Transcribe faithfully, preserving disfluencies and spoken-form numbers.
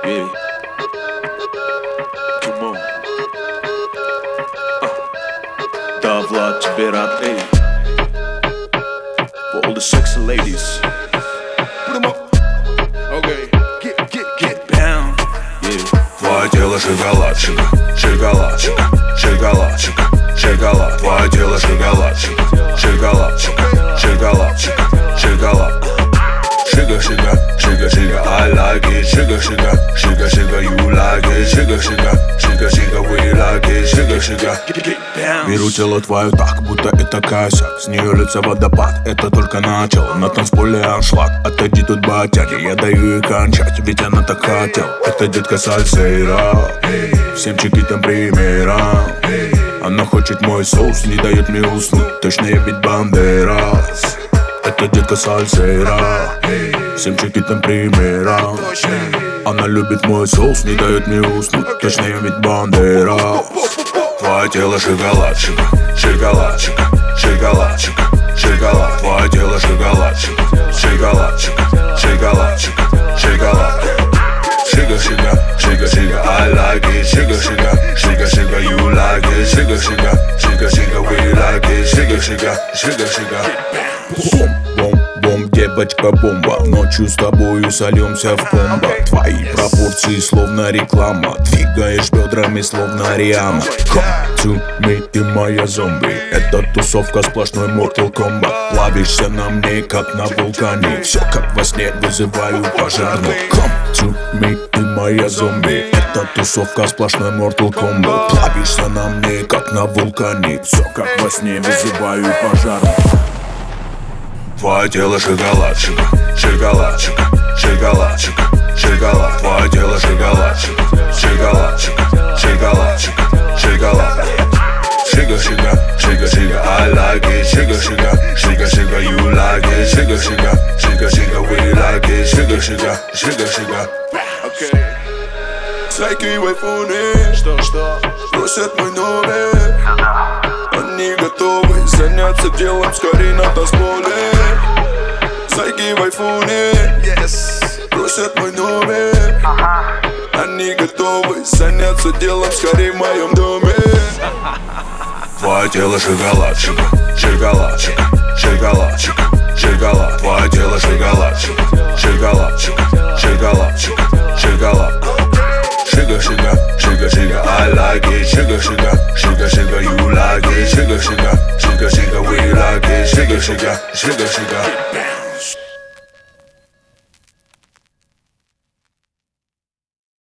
Yeah. Come on. Uh. Да, Влад, тебе рад, эй. For all the sexy ladies. Put 'em up. Okay. Get, get, get down. Yeah. Твое тело шоколадчика, шоколадчика, шоколадчика, шоколад. Твое тело шоколадчика, шоколадчика, шоколадчика, шоколад. Sugar, sugar, sugar, sugar, I like it. Sugar, sugar, sugar, sugar, you like it. Sugar, sugar, sugar, sugar, we like it. Sugar, sugar, Get down. беру тело твое так, будто это косяк. С нее лица водопад, это только начало. На танцполе аншлаг, отойди тут батяги. Я даю ей кончать, ведь она так хотела. Это детка сальсейра, всем чекитам примером. Она хочет мой соус, не дает мне уснуть. Точно я ведь бандерас. Это детка сальсейра, всем чекитам примером. Она любит мой соус, не дает мне уснуть. Точно я ведь бандерас. Твое тело шоколадчика, шоколадчика, шоколадчика, шоколад. Твое тело шоколадчика, шоколадчика, шоколадчика, шоколад. Sugar, sugar, sugar, sugar, I like it. Sugar, sugar, sugar, sugar, you like it. Sugar, sugar, sugar, sugar, we like it. Sugar, sugar, sugar, sugar. Бом, бом, бом, девочка бомба. Ночью с тобою сольемся в комбо. Твои пропорции словно реклама. Двигаешь бедрами словно Риана. Come to me, ты моя зомби. Это тусовка сплошной Mortal Kombat. Плавишься на мне, как на вулкане. Все как во сне, вызываю пожарную. Come to me, ты моя зомби. Это тусовка сплошной Mortal Kombat. Плавишься на мне, как на вулкане. Все как во сне, вызываю пожарную. Твое тело шоколадчика, шоколадчика, шоколадчика, шоколад. Твое тело шоколадчика, шоколадчика, шоколадчика, шоколад. Sugar, sugar, sugar, sugar, I like it. Sugar, sugar, sugar, sugar, you like it. Sugar, sugar, sugar, sugar, we like it. Sugar, sugar, sugar, sugar. Okay. Сайки в айфоне, Что, что? просят мой номер. Они готовы заняться делом скорее на танцполе. Сайки в айфоне, Yes. просят мой номер. Они готовы заняться делом скорее в моем доме. Твое тело шоколадчика, шоколадчика, шоколадчика, шоколад. Твое тело шоколадчика, шоколадчика, шоколадчика, шоколад. Sugar, sugar, sugar, sugar, I like it. Sugar, sugar, sugar, sugar, you like it. Sugar, sugar, sugar, sugar, we like it. Sugar, sugar, sugar, sugar.